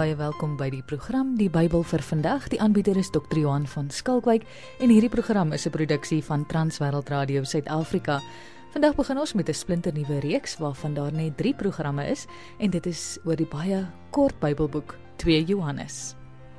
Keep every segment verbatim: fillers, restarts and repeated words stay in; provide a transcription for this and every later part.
baie welkom by die program Die Bybel vir vandag. Die aanbieder is dokter Johan van Skalkwyk en hierdie program is 'n produksie van Transwêreld Radio Suid-Afrika. Vandag begin ons met 'n splinternuwe reeks waarvan daar net drie programme is en dit is oor die baie kort Bybelboek twee Johannes.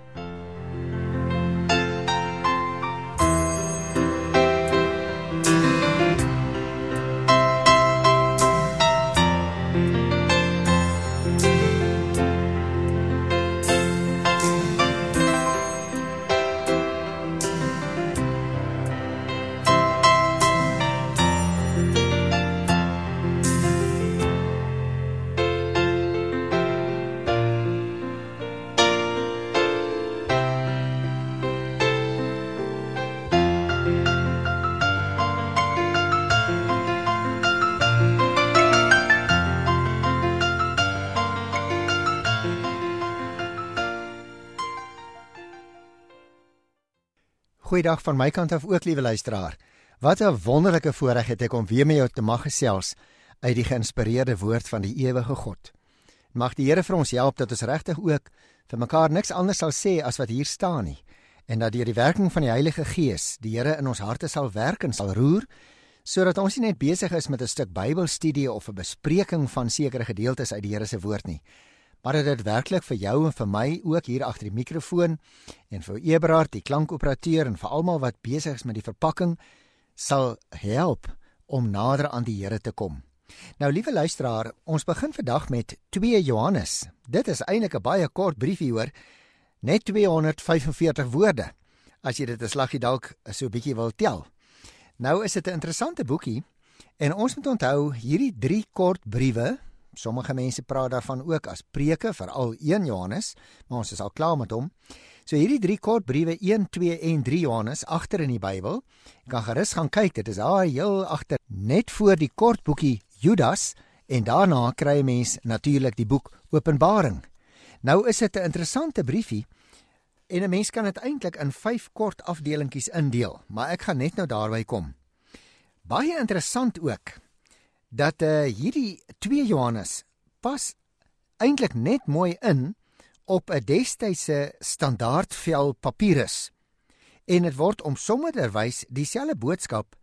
Goeiedag van my kant af ook, liewe luisteraar. Wat 'n wonderlike voorreg het ek om weer met jou te mag gesels uit die geïnspireerde woord van die ewige God. Mag die Here vir ons help dat ons regtig ook vir mekaar niks anders sal sê as wat hier staan nie, en dat deur die werking van die Heilige Gees die Here in ons harte sal werk en sal roer, sodat ons nie net besig is met 'n stuk Bybelstudie of 'n bespreking van sekere gedeeltes uit die Here se woord nie, maar dat dit werklik vir jou en vir my ook hier agter die mikrofoon en vir Eberhard, die klankoperateur en vir almal wat besig is met die verpakking, sal help om nader aan die Here te kom. Nou, liewe luisteraar, ons begin vandag met twee Johannes. Dit is eintlik 'n baie kort briefie hoor, net tweehonderdvyfenveertig woorde, as jy dit 'n slaggie dalk so 'n bietjie wil tel. Nou is dit 'n interessante boekie, en ons moet onthou, hierdie drie kort briewe, sommige mense praat daarvan ook as preke, veral een Johannes, maar ons is al klaar met hom. So hierdie drie kort briewe, een, twee en drie Johannes, agter in die Bybel, jy kan gerus gaan kyk, dit is daar heel agter, net voor die kort boekie Judas, en daarna kry jy mens natuurlik die boek Openbaring. Nou is dit 'n interessante briefie, en 'n mens kan dit eintlik in vyf kort afdelingkies indeel, maar ek gaan net nou daarby kom. Baie interessant ook, dat uh, hierdie twee Johannes pas eintlik net mooi in op 'n destydse standaardvel papirus, en dit word om sommerderwys dieselfde boodskap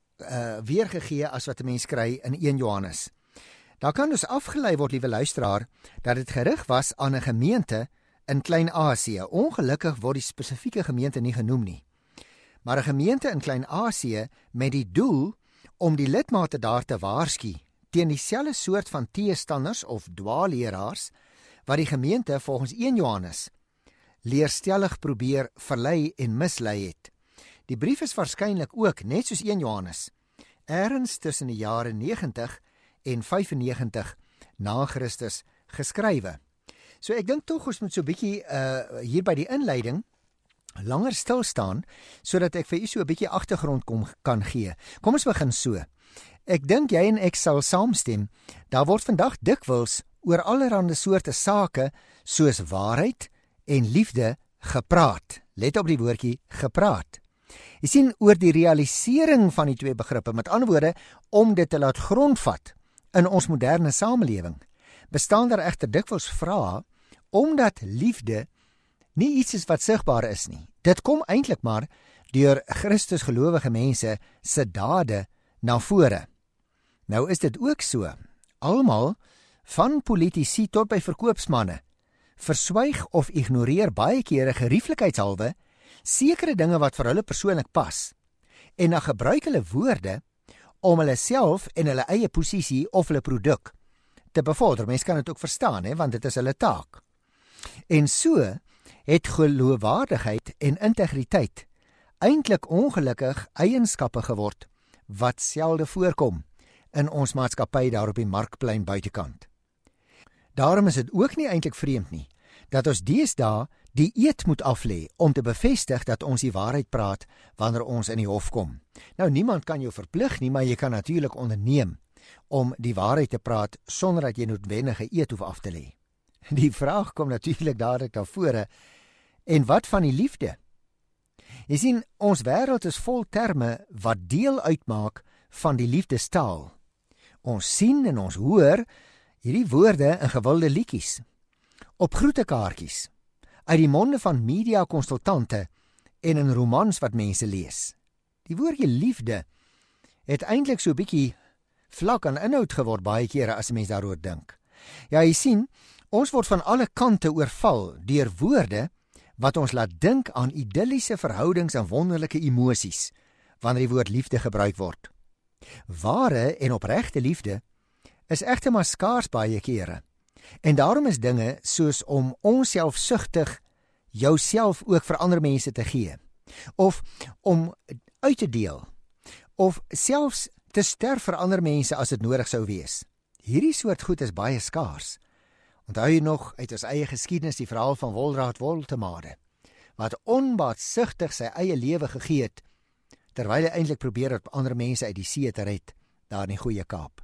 uh, weergegee as wat 'n mens kry in een Johannes. Daar kan dus afgelei word, liewe luisteraar, dat dit gerig was aan 'n gemeente in Klein-Asië. Ongelukkig word die spesifieke gemeente nie genoem nie, maar 'n gemeente in Klein-Asië met die doel om die lidmate daar te waarsku teen dieselfde soort van teestanders of dwaalleraars wat die gemeente volgens een Johannes leerstellig probeer verlei en mislei het. Die brief is waarskynlik ook, net soos een Johannes, ergens tussen die jare negentig en vyfennegentig na Christus geskrywe. So ek dink tog ons moet so 'n bietjie uh, hier by die inleiding langer stil staan, sodat ek vir u so 'n bietjie agtergrond kom, kan gee. Kom ons begin so. Ek dink jy en ek sal saamstem, daar word vandag dikwels oor allerlei soorte sake, soos waarheid en liefde, gepraat. Let op die woordjie gepraat. Jy sien, oor die realisering van die twee begrippe, met ander woorde, om dit te laat grondvat in ons moderne samelewing, bestaan daar egter dikwels vrae, omdat liefde nie iets is wat sigbaar is nie. Dit kom eintlik maar deur Christus gelowige mense se dade na vore. Nou is dit ook so, almal, van politici tot by verkoopsmanne, verswyg of ignoreer baie kere gerieflikheidshalwe sekere dinge wat vir hulle persoonlik pas, en dan gebruik hulle woorde om hulle self en hulle eie posisie of hulle produk te bevorder. Mens kan dit ook verstaan, he, want dit is hulle taak. En so het geloofwaardigheid en integriteit eintlik ongelukkig eienskappe geword wat selde voorkom in ons maatskappy daar op die Markplein buitekant. Daarom is dit ook nie eintlik vreemd nie dat ons deesdae die eed moet aflê om te bevestig dat ons die waarheid praat wanneer ons in die hof kom. Nou, niemand kan jou verplig nie, maar jy kan natuurlik onderneem om die waarheid te praat sonder dat jy noodwendige eed hoef af te lê. Die vraag kom natuurlik dadelik na vore, en wat van die liefde? Jy sien, ons wêreld is vol terme wat deel uitmaak van die liefdestaal. Ons sien en ons hoor hierdie woorde in gewilde liedjies. op groetekaartjies, uit die monde van media-konsultante en in romans wat mense lees. Die woordjie liefde het eintlik so 'n bietjie vlak aan inhoud geword baie kere as 'n mens daaroor dink. Ja, jy sien, ons word van alle kante oorval deur woorde wat ons laat dink aan idilliese verhoudings en wonderlike emosies wanneer die woord liefde gebruik word. Ware en opregte liefde is egter maar skaars baie kere. En daarom is dinge soos om onselfsugtig jouself ook vir ander mense te gee, of om uit te deel, of selfs te sterf vir ander mense as dit nodig sou wees. Hierdie soort goed is baie skaars. Onthou jy nog uit ons eie geskiedenis die verhaal van Wolraad Woltemade, wat onbaatsugtig sy eie lewe gegee het, terwyl hy eintlik probeer het ander mense uit die see te red, daar in die Goeie Kaap.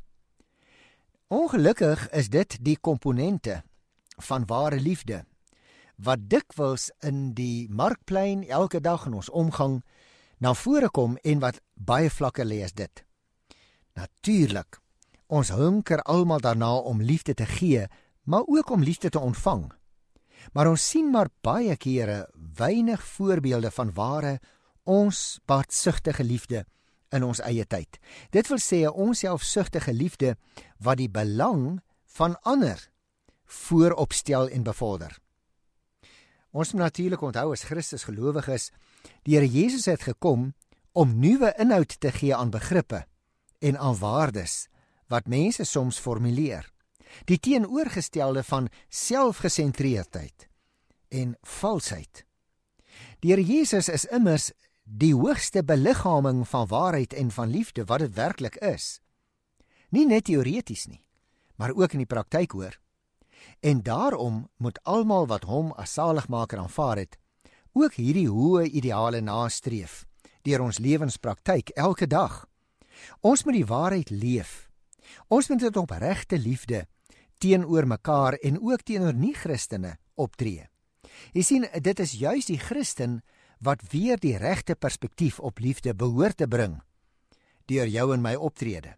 Ongelukkig is dit die komponente van ware liefde, wat dikwels in die markplein elke dag in ons omgang na vore kom en wat baie vlakker lê as dit. Natuurlik, ons hunker almal daarna om liefde te gee, maar ook om liefde te ontvang. Maar ons sien maar baie kere weinig voorbeelde van ware, ons baatsigtige liefde in ons eie tyd. Dit wil sê 'n onselfsugtige liefde wat die belang van ander voorop stel en bevorder. Ons moet natuurlik onthou as Christus gelowig is, die Here Jesus het gekom om nuwe inhoud te gee aan begrippe en aan waardes wat mense soms formuleer. Die teenoorgestelde van selfgesentreerdheid en valsheid. Die Here Jesus is immers die hoogste beliggaaming van waarheid en van liefde wat dit werklik is. Nie net teoreties nie, maar ook in die praktyk hoor. En daarom moet almal wat hom as saligmaker aanvaar het, ook hierdie hoë ideale nastreef deur ons lewenspraktyk elke dag. Ons moet die waarheid leef. Ons moet dit opregte liefde teenoor mekaar en ook teenoor nie-Christene optree. Jy sien, dit is juis die Christen wat weer die regte perspektief op liefde behoort te bring deur jou en my optrede.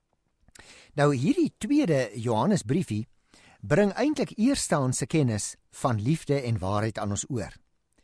Nou hierdie tweede Johannesbriefie bring eintlik eerstehandse kennis van liefde en waarheid aan ons oor.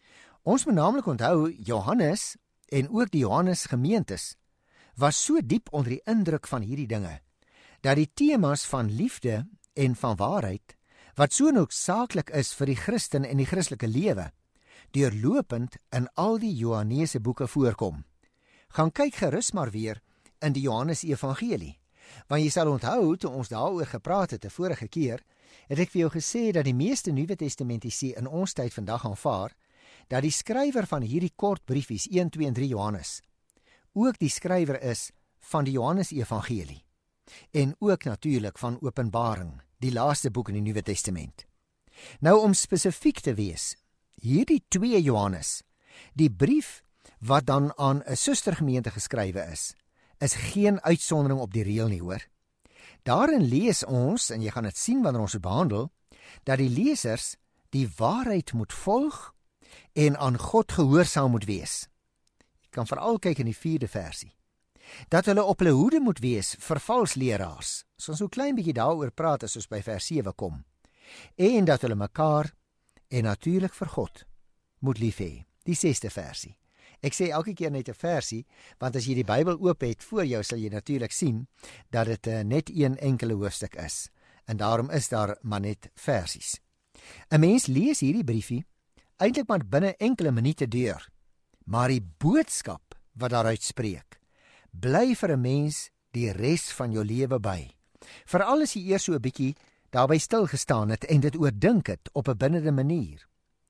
Ons moet naamlik onthou, Johannes en ook die Johannes gemeentes was so diep onder die indruk van hierdie dinge, dat die temas van liefde en van waarheid, wat so noodsaaklik is vir die Christen en die Christelike lewe, deurlopend in al die Johannese boeke voorkom. Gaan kyk gerus maar weer in die Johannes Evangelie, want jy sal onthou, toe ons daaroor gepraat het 'n vorige keer, het ek vir jou gesê dat die meeste Nuwe Testamentici in ons tyd vandag aanvaar, dat die skrywer van hierdie kort briefies, een, twee en drie Johannes, ook die skrywer is van die Johannes Evangelie, en ook natuurlik van Openbaring, die laaste boek in die Nuwe Testament. Nou om spesifiek te wees, hierdie twee Johannes, die brief wat dan aan 'n sustergemeente geskrywe is, is geen uitsondering op die reël nie, hoor. Daarin lees ons, en jy gaan dit sien wanneer ons dit behandel, dat die lesers die waarheid moet volg en aan God gehoorsaam moet wees. Jy kan veral kyk in die vierde versie. Dat hulle op hulle hoede moet wees vir valsleraars, so ons so klein bietjie daaroor praat as ons by vers sewe kom, en dat hulle mekaar en natuurlik vir God moet lief hê, die sesde versie. Ek sê elke keer net 'n versie, want as jy die Bybel oop het voor jou, sal jy natuurlik sien dat dit uh, net een enkele hoofstuk is, en daarom is daar maar net versies. 'n Mens lees hierdie briefie eintlik maar binne enkele minute deur, maar die boodskap wat daaruit spreek, bly vir 'n mens die res van jou lewe by. Veral as jy eers so 'n bietjie daarby stilgestaan het en dit oordink het op 'n binnende manier.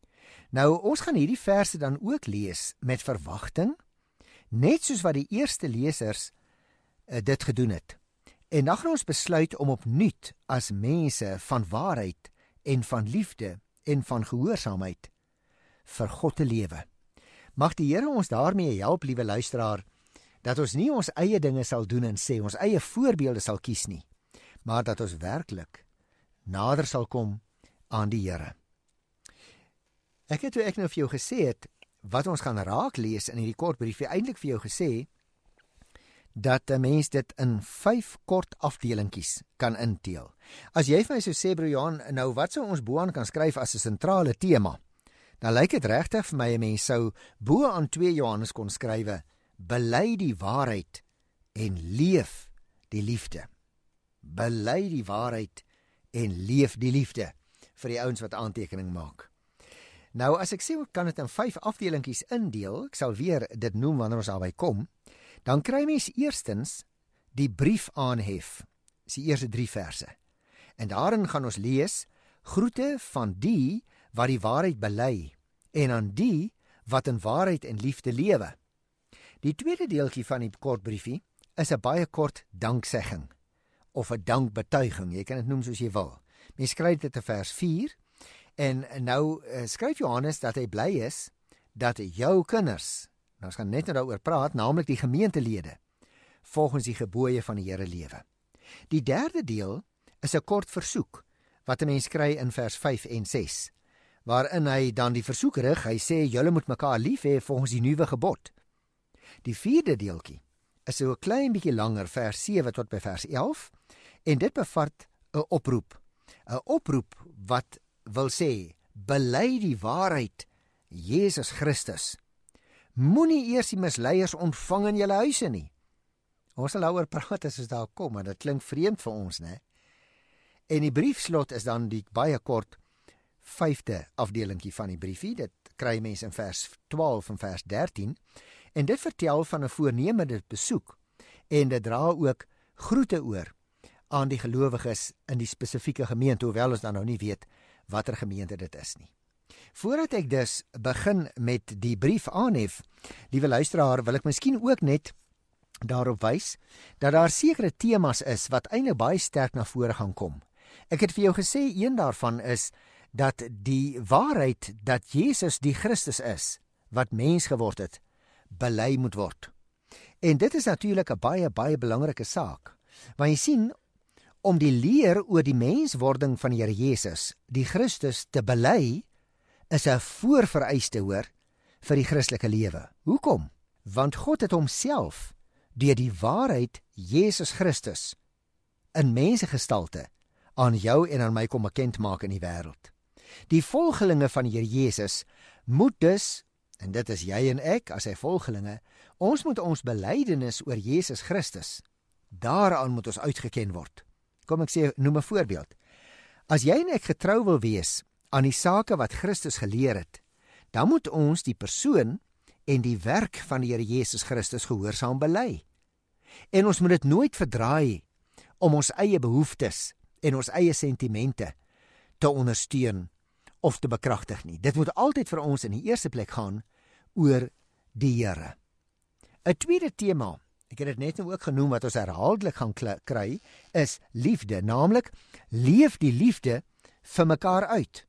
Nou, ons gaan hierdie verse dan ook lees met verwagting, net soos wat die eerste lesers uh, dit gedoen het. En dan gaan ons besluit om opnuut as mense van waarheid en van liefde en van gehoorsaamheid vir God te lewe. Mag die Here ons daarmee help, liewe luisteraar, dat ons nie ons eie dinge sal doen en sê, ons eie voorbeelde sal kies nie, maar dat ons werklik nader sal kom aan die Here. Ek het toe ek nou vir jou gesê het, wat ons gaan raak lees in hierdie kort briefie, eintlik vir jou gesê, dat 'n mens dit in vyf kort afdelingkies kan inteel. As jy vir my sou sê, broer Johan, nou wat sou ons bo aan kan skryf as 'n sentrale tema? Dan lyk dit regtig vir my 'n mens sou bo aan twee Johannes kon skrywe: bely die waarheid en leef die liefde. Bely die waarheid en leef die liefde, vir die ouens wat aantekening maak. Nou as ek sê ek kan dit in vyf afdelingkies indeel, ek sal weer dit noem wanneer ons daarby kom, dan kry mens eerstens die brief aanhef, is die eerste drie verse. En daarin gaan ons lees: groete van die wat die waarheid bely en aan die wat in waarheid en liefde lewe. Die tweede deeltjie van die kort briefie is 'n baie kort danksegging of 'n dankbetuiging, jy kan dit noem soos jy wil. Mens skryf dit in vers vier en nou uh, skryf Johannes dat hy bly is dat jou kinders, nou ons gaan net nou daaroor praat, naamlik die gemeentelede, volgens die gebooie van die Here lewe. Die derde deel is 'n kort versoek wat 'n mens kry in vers vyf en ses, waarin hy dan die versoek rig, hy sê julle moet mekaar lief hê volgens die nuwe gebod. Die vierde deeltjie is so 'n klein bietjie langer, vers sewe tot by vers elf, en dit bevat 'n oproep. 'n Oproep wat wil sê, bely die waarheid, Jesus Christus. Moenie eers die misleiers ontvang in julle huise nie. Ons sal daaroor praat as ons daar kom, maar dit klink vreemd vir ons, né? En die briefslot is dan die baie kort vyfde afdelingkie van die briefie. Dit kry mense in vers twaalf en vers dertien. En dit vertel van 'n voornemende besoek. En dit dra ook groete oor aan die gelowiges in die spesifieke gemeente, hoewel ons dan nou nie weet watter gemeente dit is nie. Voordat ek dus begin met die brief aanhef, liewe luisteraar, wil ek miskien ook net daarop wys dat daar sekere temas is wat eintlik baie sterk na vore gaan kom. Ek het vir jou gesê, een daarvan is dat die waarheid dat Jesus die Christus is, wat mens geword het, bely moet word. En dit is natuurlik 'n baie, baie belangrike saak. Want jy sien, om die leer oor die menswording van die Here Jesus, die Christus, te bely, is 'n voorvereiste, hoor, vir die Christelike lewe. Hoekom? Want God het homself deur die waarheid Jesus Christus in mensgestalte aan jou en aan my kom bekend maak in die wêreld. Die volgelinge van die Here Jesus moet dus, en dit is jy en ek as sy volgelinge, ons moet ons belydenis oor Jesus Christus, daaraan moet ons uitgeken word. Kom ek sê, noem 'n voorbeeld. As jy en ek getrou wil wees aan die sake wat Christus geleer het, dan moet ons die persoon en die werk van die Here Jesus Christus gehoorsaam bely. En ons moet dit nooit verdraai om ons eie behoeftes en ons eie sentimente te ondersteun of te bekragtig nie. Dit moet altyd vir ons in die eerste plek gaan oor die Here. 'n Tweede tema, ek het dit net nou ook genoem wat ons herhaaldelik gaan kry, is liefde, naamlik leef die liefde vir mekaar uit.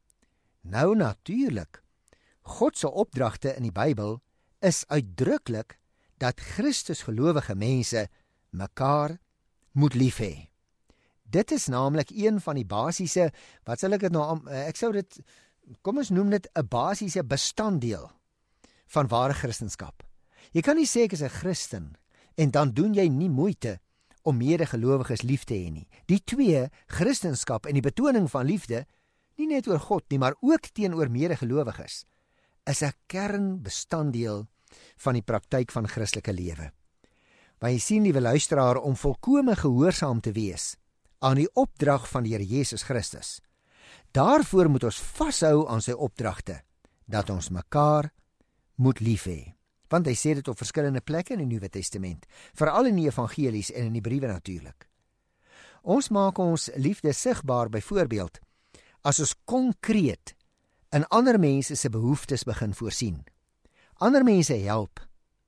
Nou natuurlik, God se opdragte in die Bybel is uitdruklik dat Christus gelowige mense mekaar moet lief hê. Dit is naamlik een van die basiese, wat sal ek dit nou, ek sou dit, kom ons noem dit 'n basiese bestanddeel van ware Christendom. Jy kan nie sê ek is 'n Christen en dan doen jy nie moeite om medegelowiges lief te hê nie. Die twee, Christendom en die betoning van liefde, nie net oor God nie, maar ook teenoor medegelowiges, is 'n kernbestanddeel van die praktyk van Christelike lewe. Want jy sien, liewe luisteraar, om volkome gehoorsaam te wees aan die opdrag van die Here Jesus Christus, daarvoor moet ons vashou aan sy opdragte, dat ons mekaar moet lief hê. Want hy sê dit op verskillende plekke in die Nuwe Testament, veral in die evangelies en in die briewe natuurlik. Ons maak ons liefde sigbaar byvoorbeeld as ons konkreet in ander mense se behoeftes begin voorsien. Ander mense help.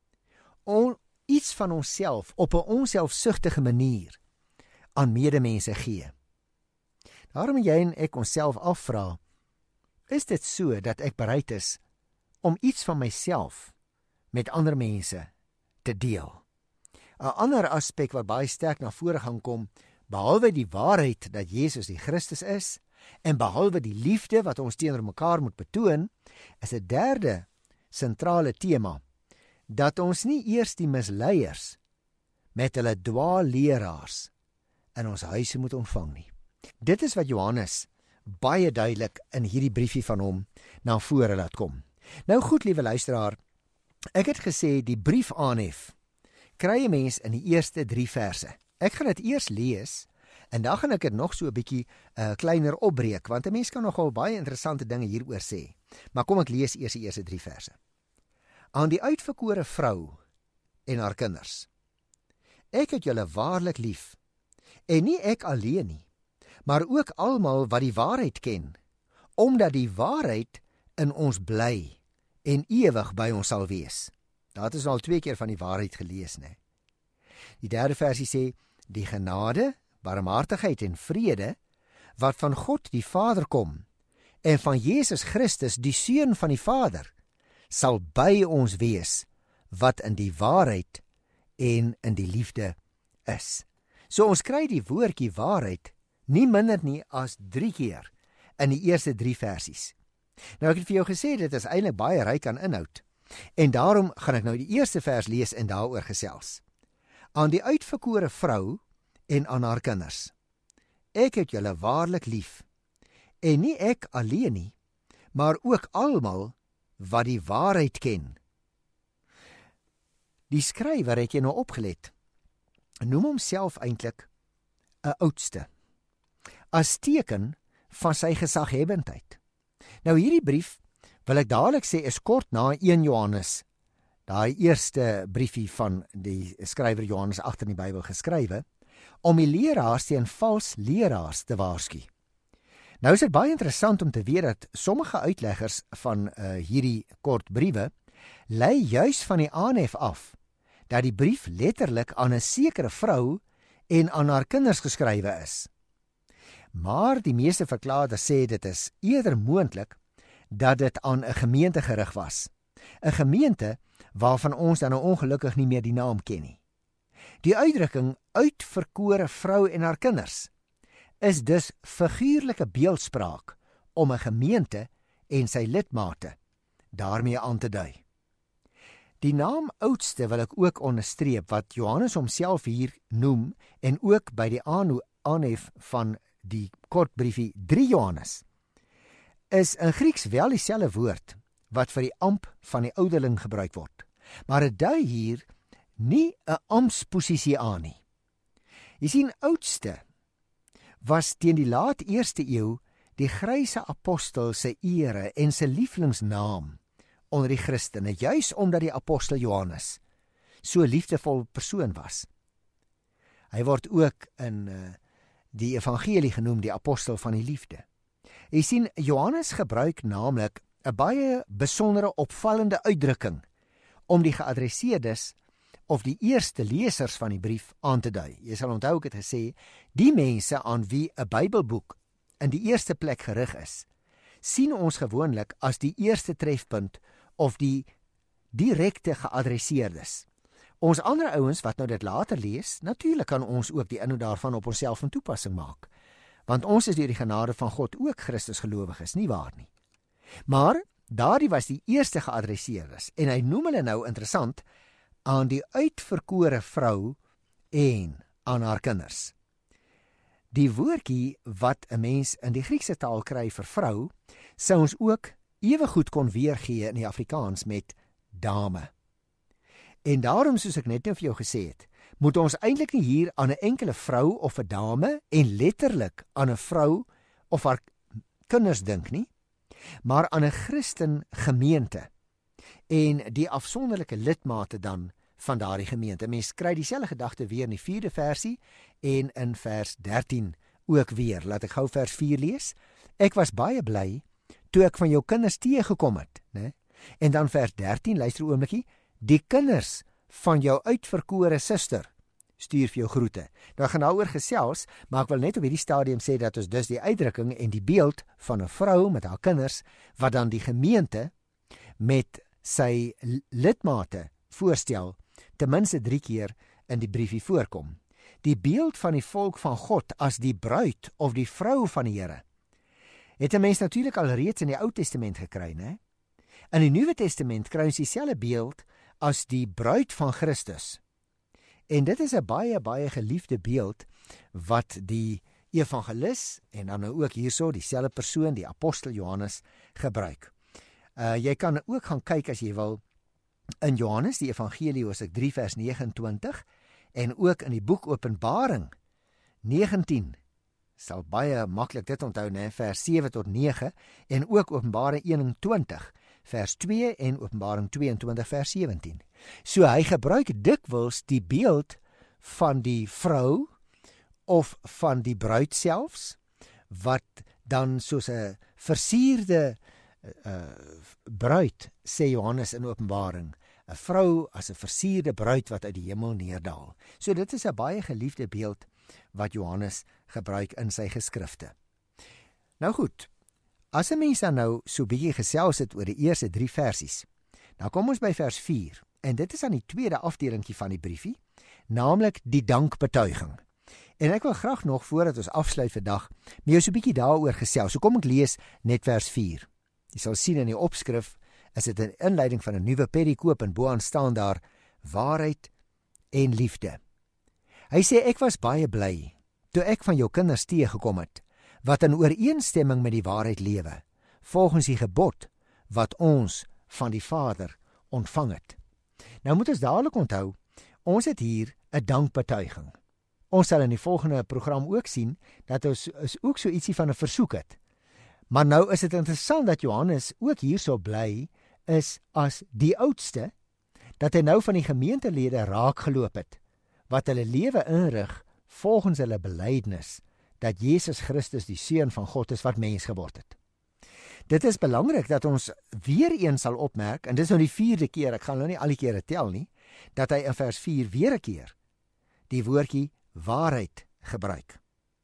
On, iets van onsself op 'n onselfsugtige manier aan medemense gee. Daarom moet jy en ek onsself afvra, is dit so dat ek bereid is om iets van myself met ander mense te deel? 'n Ander aspek wat baie sterk na vore gaan kom, behalwe die waarheid dat Jesus die Christus is, en behalwe die liefde wat ons teenoor mekaar moet betoon, is 'n derde sentrale tema, dat ons nie eers die misleiers met hulle dwaalleraars in ons huise moet ontvang nie. Dit is wat Johannes baie duidelik in hierdie briefie van hom na vore laat kom. Nou goed, liewe luisteraar, ek het gesê die brief aanhef kry 'n mens in die eerste drie verse. Ek gaan dit eers lees en dan gaan ek dit nog so 'n bietjie uh, kleiner opbreek, want 'n mens kan nogal baie interessante dinge hieroor sê. Maar kom ek lees eers die eerste drie verse. Aan die uitverkore vrou en haar kinders. Ek het julle waarlik lief, en nie ek alleen nie, maar ook almal wat die waarheid ken, omdat die waarheid in ons bly en ewig by ons sal wees. Dat is al twee keer van die waarheid gelees, né? Die derde versie sê, die genade, barmhartigheid en vrede, wat van God die Vader kom, en van Jesus Christus, die Seun van die Vader, sal by ons wees, wat in die waarheid en in die liefde is. So ons kry die woordjie waarheid nie minder nie as drie keer in die eerste drie versies. Nou ek het vir jou gesê, dit is eintlik baie ryk aan inhoud. En daarom gaan ek nou die eerste vers lees en daaroor gesels. Aan die uitverkore vrou en aan haar kinders. Ek het julle waarlik lief, en nie ek alleen nie, maar ook almal wat die waarheid ken. Die skrywer, het jy nou opgelet, noem homself eintlik 'n oudste, as teken van sy gesaghebbendheid. Nou hierdie brief, wil ek dadelik sê, is kort na een Johannes, daai eerste briefie van die skrywer Johannes agter in die Bybel geskrywe, om die leraars teen vals leraars te waarsku. Nou is dit baie interessant om te weet dat sommige uitleggers van uh, hierdie kort briewe lei juis van die aanhef af dat die brief letterlik aan 'n sekere vrou en aan haar kinders geskrywe is. Maar die meeste verklaarders sê dit is eerder moontlik dat dit aan 'n gemeente gerig was. 'n Gemeente waarvan ons dan nou ongelukkig nie meer die naam ken nie. Die uitdrukking uitverkore vrou en haar kinders is dus figuurlike beeldspraak om 'n gemeente en sy lidmate daarmee aan te dui. Die naam oudste wil ek ook onderstreep wat Johannes homself hier noem en ook by die aanhef van die kortbriefie drie Johannes is in Grieks wel dieselfde woord wat vir die amp van die ouderling gebruik word. Maar dit dui hier nie 'n amptsposisie aan nie. Jy sien, oudste was teen die laat eerste eeu die gryse apostel se ere en sy lieflingsnaam onder die Christene, juis omdat die apostel Johannes so 'n liefdevol persoon was. Hy word ook in uh, die evangelie genoem die apostel van die liefde. Jy sien, Johannes gebruik naamlik 'n baie besondere opvallende uitdrukking om die geadresseerdes of die eerste lesers van die brief aan te dui. Jy sal onthou ek het gesê, die mense aan wie 'n Bybelboek in die eerste plek gerig is, sien ons gewoonlik as die eerste trefpunt of die direkte geadresseerdes. Ons ander ouens wat nou dit later lees, natuurlik kan ons ook die inhoud daarvan op onsself van toepassing maak. Want ons is deur die genade van God ook Christus gelowiges, nie waar nie. Maar daardie was die eerste geadresseerdes en hy noem hulle nou interessant aan die uitverkore vrou en aan haar kinders. Die woordjie wat 'n mens in die Griekse taal kry vir vrou, sou ons ook ewe goed kon weergee in die Afrikaans met dame. En daarom, soos ek net nou vir jou gesê het, moet ons eintlik nie hier aan 'n enkele vrou of 'n dame en letterlik aan 'n vrou of haar kinders dink nie, maar aan 'n Christen gemeente en die afsonderlike lidmate dan van daardie gemeente. Mens kry dieselfde gedagte weer in die vierde versie en in vers dertien ook weer. Laat ek gou vers vier lees. Ek was baie bly toe ek van jou kinders teëgekom het, né? En dan vers dertien, luister 'n oombliekie, die kinders van jou uitverkore suster stuur vir jou groete. Nou gaan daaroor gesels, maar ek wil net op hierdie stadium sê dat ons dus die uitdrukking en die beeld van 'n vrou met haar kinders wat dan die gemeente met sy lidmate voorstel, ten minste drie keer in die briefie voorkom. Die beeld van die volk van God as die bruid of die vrou van die Here het 'n mens natuurlik al reeds in die Ou Testament gekry, né? In die Nuwe Testament kry ons dieselfde beeld as die bruid van Christus. En dit is 'n baie baie geliefde beeld wat die evangelis en dan nou ook hierso dieselfde persoon, die apostel Johannes, gebruik. Uh, jy kan ook gaan kyk as jy wil in Johannes die evangelie hoofstuk drie vers nege en twintig en ook in die boek Openbaring negentien. Sal baie maklik dit onthou, né, vers sewe tot nege en ook Openbaring eenentwintig vers twee en Openbaring tweeëntwintig vers sewentien. So hy gebruik dikwels die beeld van die vrou of van die bruid selfs, wat dan soos 'n versierde uh, bruid, sê Johannes in Openbaring, 'n vrou as 'n versierde bruid wat uit die hemel neerdaal. So dit is 'n baie geliefde beeld wat Johannes gebruik in sy geskrifte. Nou goed, as 'n mens dan nou so bietjie gesels het oor die eerste drie versies, nou kom ons by vers vier, en dit is aan die tweede afdelingkie van die briefie, naamlik die dankbetuiging. En ek wil graag nog, voordat ons afsluit vandag, met jou so bietjie daaroor gesels. So kom ek lees net vers vier. Jy sal sien in die opskrif, is dit 'n inleiding van 'n nuwe perikoop en bo-aan staan daar, waarheid en liefde. Hy sê, ek was baie bly, toe ek van jou kinders teëgekom het, wat in ooreenstemming met die waarheid lewe, volgens die gebod, wat ons van die Vader ontvang het. Nou moet ons dadelik onthou, ons het hier 'n dankbetuiging. Ons sal in die volgende program ook sien, dat ons is ook so ietsie van 'n versoek het. Maar nou is dit interessant dat Johannes ook hierso bly is as die oudste, dat hy nou van die gemeentelede raak geloop het, wat hulle lewe inrig volgens hulle belydenis, dat Jesus Christus die Seun van God is wat mens geword het. Dit is belangrik dat ons weer eens sal opmerk, en dit is nou die vierde keer, ek gaan nou nie al die kere tel nie, dat hy in vers vier weer 'n keer die woordjie waarheid gebruik.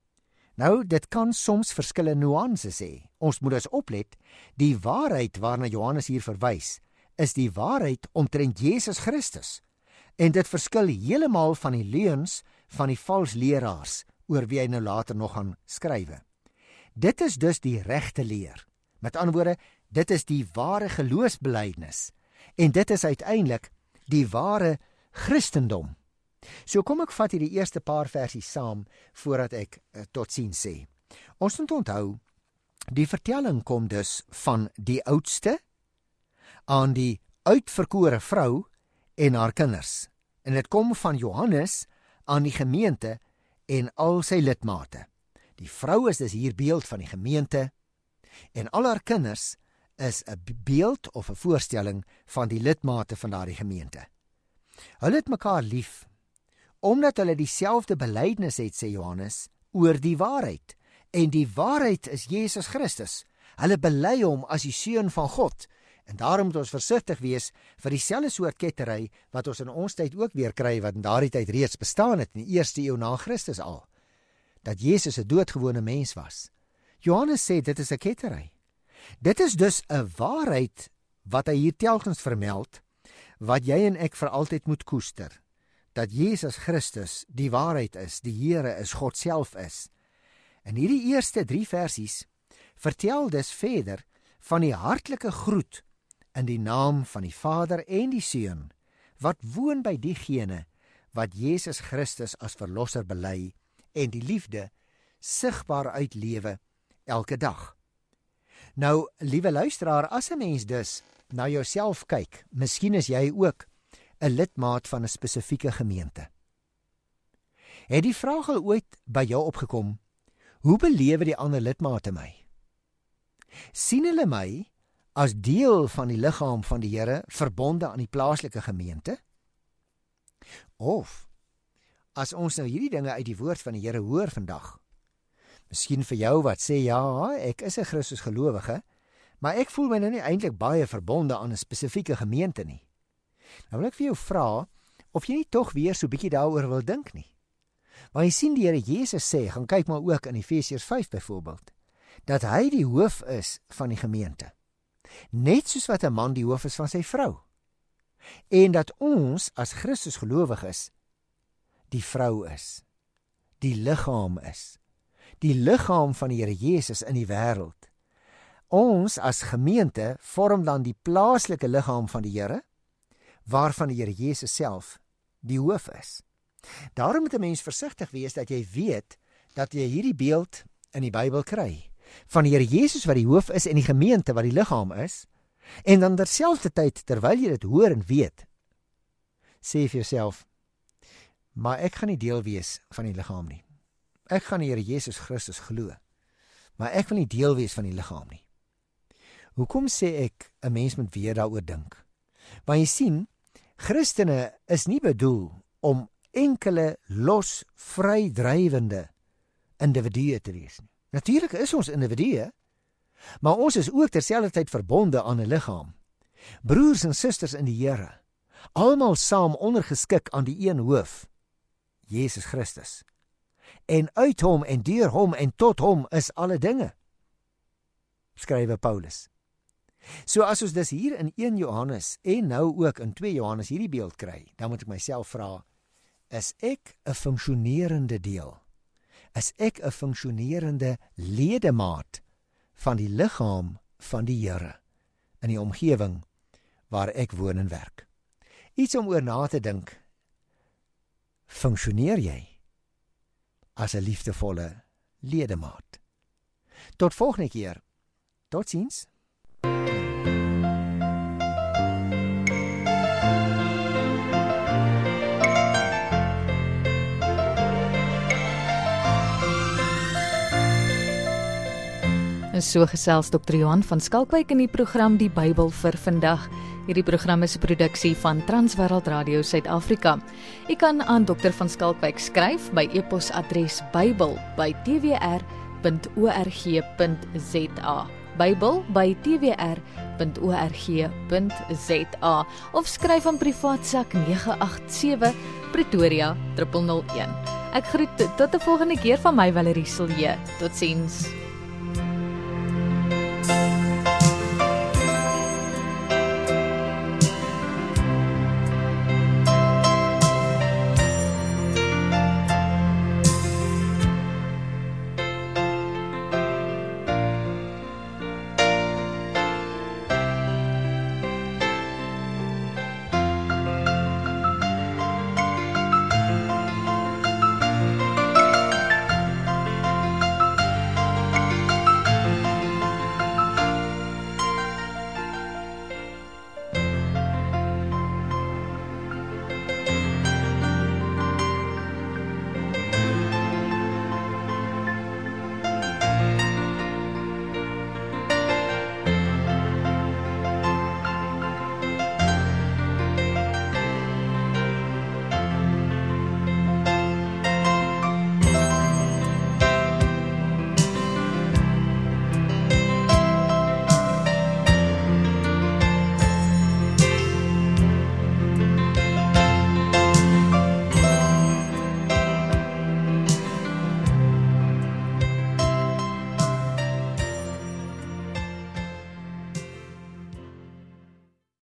Nou, dit kan soms verskillende nuances hê. Ons moet dus oplet, die waarheid waarna Johannes hier verwys, is die waarheid omtrent Jesus Christus. En dit verskil heeltemal van die leuns van die vals leraars, oor wie hy nou later nog gaan skrywe. Dit is dus die regte leer. Met ander woorde, dit is die ware geloofsbelydenis. En dit is uiteindelik die ware Christendom. So kom ek vat hierdie eerste paar versies saam, voordat ek uh, tot sien sê. Ons moet onthou, die vertelling kom dus van die oudste aan die uitverkore vrou en haar kinders. En dit kom van Johannes aan die gemeente en al sy lidmate. Die vrou is dus hier beeld van die gemeente en al haar kinders is 'n beeld of 'n voorstelling van die lidmate van daardie gemeente. Hulle het mekaar lief, omdat hulle dieselfde belydenis het, sê Johannes, oor die waarheid. En die waarheid is Jesus Christus. Hulle bely hom as die Seun van God. En daarom moet ons versigtig wees vir dieselfde soort kettery wat ons in ons tyd ook weer kry, wat in daardie tyd reeds bestaan het, in die eerste eeu na Christus al. Dat Jesus 'n doodgewone mens was. Johannes sê dit is 'n kettery. Dit is dus 'n waarheid wat hy hier telkens vermeld, wat jy en ek vir altyd moet koester. Dat Jesus Christus die waarheid is, die Here is, God self is. En hierdie eerste drie versies vertel dus verder van die hartlike groet in die naam van die Vader en die Seun, wat woon by diegene wat Jesus Christus as verlosser bely en die liefde sigbaar uitlewe elke dag. Nou, liewe luisteraar, as 'n mens dus na jouself kyk, miskien is jy ook 'n lidmaat van 'n spesifieke gemeente. Het die vraag al ooit by jou opgekom, hoe belewe die ander lidmate my? Sien hulle my as deel van die liggaam van die Here, verbonde aan die plaaslike gemeente? Of, as ons nou hierdie dinge uit die woord van die Here hoor vandag, miskien vir jou wat sê, ja, ek is 'n Christus gelowige, maar ek voel my nou nie eintlik baie verbonde aan 'n spesifieke gemeente nie. Nou wil ek vir jou vra, of jy nie tog weer so bietjie daaroor wil dink nie. Want jy sien die Here Jesus sê, gaan kyk maar ook in Efesiërs vyf byvoorbeeld, dat hy die hoof is van die gemeente. Net soos wat 'n man die hoof is van sy vrou. En dat ons as Christus gelowiges die vrou is, die liggaam is, die liggaam van die Here Jesus in die wêreld. Ons as gemeente vorm dan die plaaslike liggaam van die Here, waarvan die Here Jesus self die hoof is. Daarom moet 'n mens versigtig wees dat jy weet dat jy hierdie beeld in die Bybel kry, van die Here Jesus wat die hoof is en die gemeente wat die liggaam is, en dan terselfdertyd, terwyl jy dit hoor en weet, sê vir jouself, maar ek gaan nie deel wees van die liggaam nie. Ek gaan die Here Jesus Christus glo, maar ek wil nie deel wees van die liggaam nie. Hoekom sê ek 'n mens moet weer daaroor dink? Want jy sien, Christene is nie bedoel om enkele los vrydrywende individue te wees nie. Natuurlik is ons individue, maar ons is ook terselfdertyd verbonde aan 'n liggaam. Broers en susters in die Here, almal saam ondergeskik aan die een hoof, Jesus Christus. En uit hom en deur hom en tot hom is alle dinge, skrywe Paulus. So as ons dus hier in een Johannes en nou ook in twee Johannes hierdie beeld kry, dan moet ek myself vra, is ek 'n funksionerende deel? Is ek 'n funksionerende ledemaat van die liggaam van die Here in die omgewing waar ek woon en werk? Iets om oor na te dink. Funksioneer jy as 'n liefdevolle ledemaat? Tot volgende keer. Totsiens. En so gesels dokter Johan van Skalkwyk in die program Die Bybel vir vandag. Hierdie program is 'n produksie van Transwêreld Radio Suid-Afrika. U kan aan dokter van Skalkwyk skryf by e-posadres bybel by t w r punt org punt z a. Bybel by t w r punt org punt z a of skryf aan privaatsak nege agt sewe Pretoria nul nul nul een. Ek groet tot 'n volgende keer van my Valerie Silje. Totsiens.